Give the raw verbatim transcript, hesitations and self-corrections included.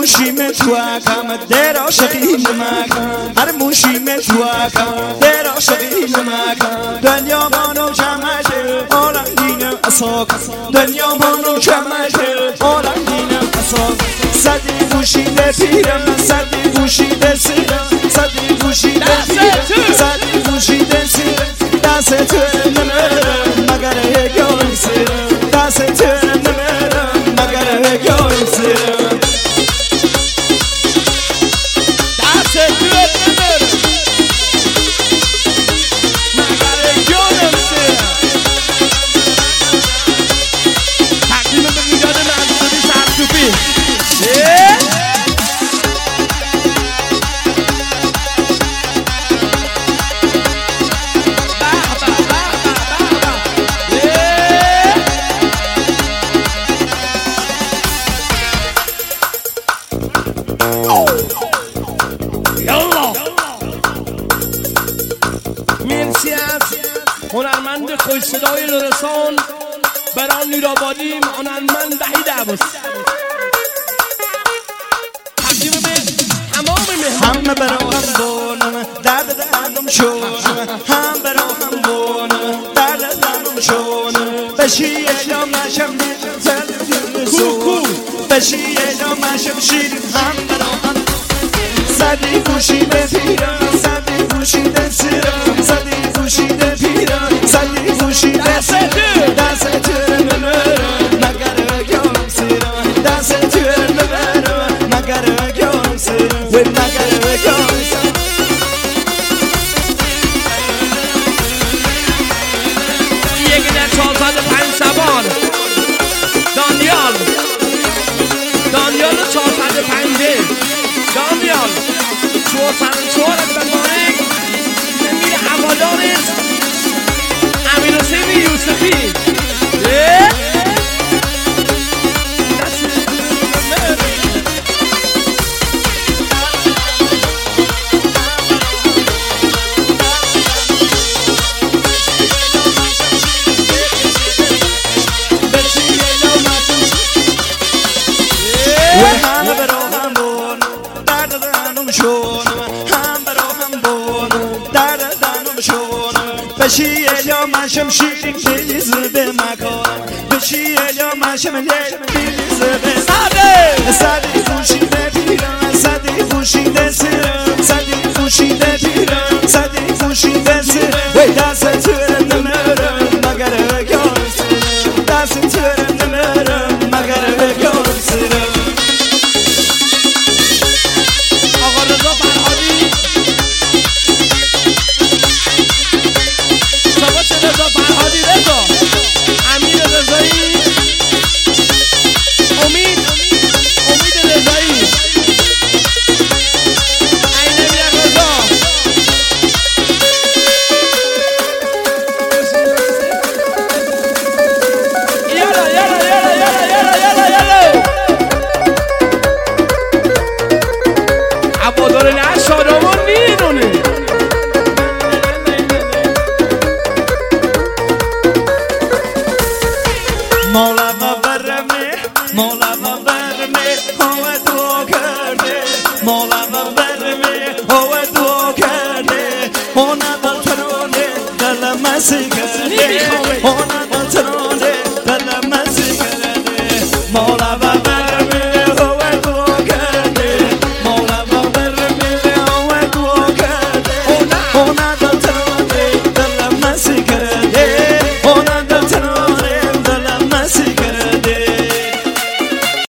موشیم تو اکم در عاشقی مکن هر موشیم تو اکم در عاشقی مکن دنیا مانو جمعه عالم دینم اساک دنیا مانو جمعه عالم دینم اساک صدی پوشیده پیرم صدی پوشیده سیرم صدی پوشیده پیرم صدی پوشیده سیرم دست تو نمیرم مگر یکم سیرم دست تو نمیرم مگر یکم سیرم مرسی از هنرمند خوش صدای لرستان برای نورآبادی هنرمند وحید عباس تقدیم به تمام مهمان همه برا هم بونم درد دردم شونم هم برا هم بونم درد دردم شونم بشی ایلا مشم دیدم زد کوکو بشی ایلا مشم شیرم هم برا هم صدی پوشیده پیرم صدی پوشیده سیرم صدی پوشیده پیرم صدی پوشیده سیرم دست تو نمیرم مگر یکم سیرم دست تو نمیرم مگر یکم سیرم و مگر یکم سیرم یک در چهارصد پنج سوار دانیال دانیال چهارصد پنجه دانیال چهارصد چهار بمانک امیر حوادارش امیر حسین یوسفی بشی ایلا مشم شیرین بیز به مکان بشی ایلا مشم بیز به صدی صدی پوشیده پیرم صدی پوشیده سیرم صدی پوشیده پیرم صدی پوشیده سیرم وی دست تو نمیرم مگر یکم سیرم دست تو نمیرم مگر یکم سیرم آقا رضا فرهادی رضا فرهادی رضا امیر رضایی امید امید رضایی عین امیر رضا یالا یالا یالا یالا یالا یالا عبادار نه شادمان میدونه مولا برمی مولا برمی هوا دو کرده مولا برمی هوا دو کرده هونا بطرونه دل مسی کرده هونا بطرونه دل مسی کرده مولا